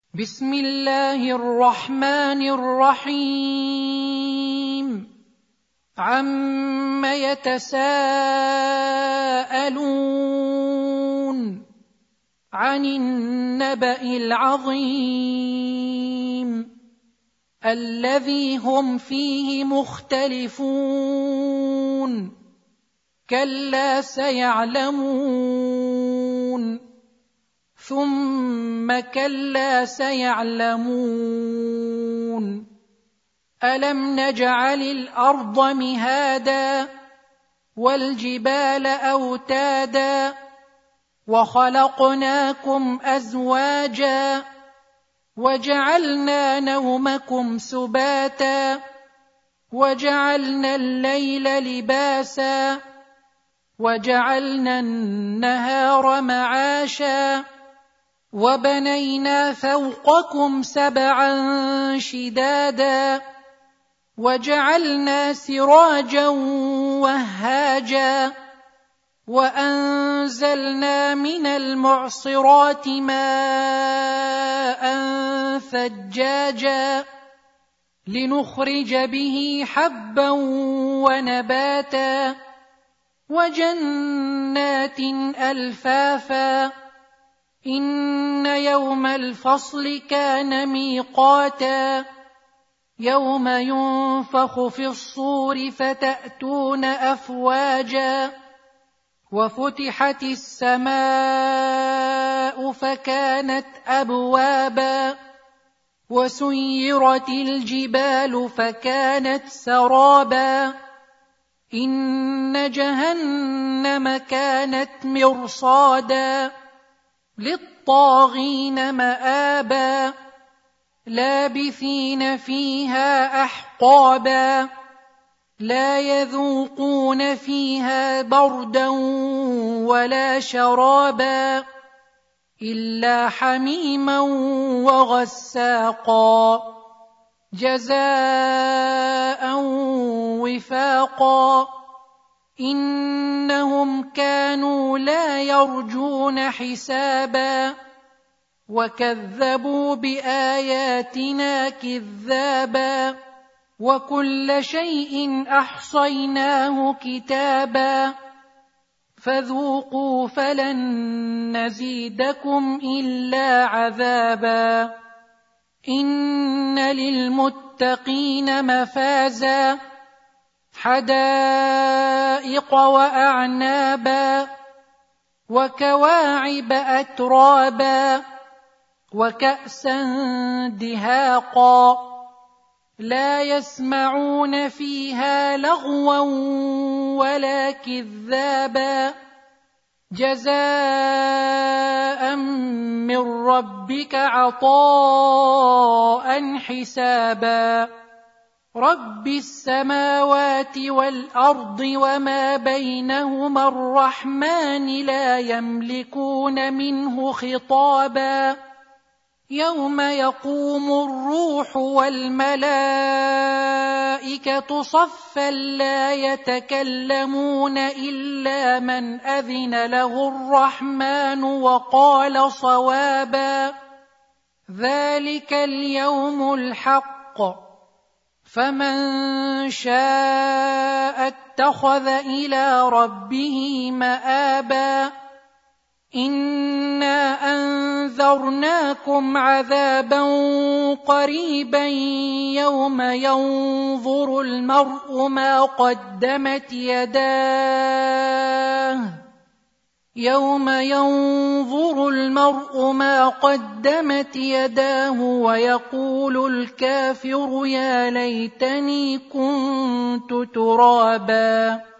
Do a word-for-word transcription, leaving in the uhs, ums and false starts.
بسم الله الرحمن الرحيم عم يتساءلون عن النبأ العظيم الذي هم فيه مختلفون كلا سيعلمون ثم كلا سيعلمون ألم نجعل الأرض مهادا والجبال أوتادا وخلقناكم أزواجا وجعلنا نومكم سباتا وجعلنا الليل لباسا وجعلنا النهار معاشا وبنينا فوقكم سبعا شدادا وجعلنا سراجا وهاجا وأنزلنا من المعصرات ماء ثجاجا لنخرج به حبا ونباتا وجنات ألفافا إن يوم الفصل كان ميقاتا يوم ينفخ في الصور فتأتون أفواجا وفتحت السماء فكانت أبوابا وسيرت الجبال فكانت سرابا إن جهنم كانت مرصادا للطاغين مآبا لابثين فيها أحقابا لا يذوقون فيها بردا ولا شرابا إلا حميما وغساقا جزاء وفاقا إنهم كانوا لا يرجون حسابا وكذبوا بآياتنا كذابا وكل شيء أحصيناه كتابا فذوقوا فلن نزيدكم إلا عذابا إن للمتقين مفازا حدائق وأعنابا وكواعب أترابا وكأسا دهاقا لا يسمعون فيها لغوا ولا كذابا جزاء من ربك عطاء حسابا رب السماوات والأرض وما بينهما الرحمن لا يملكون منه خطابا يوم يقوم الروح والملائكة صفا لا يتكلمون إلا من أذن له الرحمن وقال صوابا ذلك اليوم الحق فمن شاء اتخذ إلى ربه مآبا إنا أنذرناكم عذابا قريبا يوم ينظر المرء ما قدمت يداه يوم ينظر المرء ما قدمت يداه ويقول الكافر يا ليتني كنت ترابا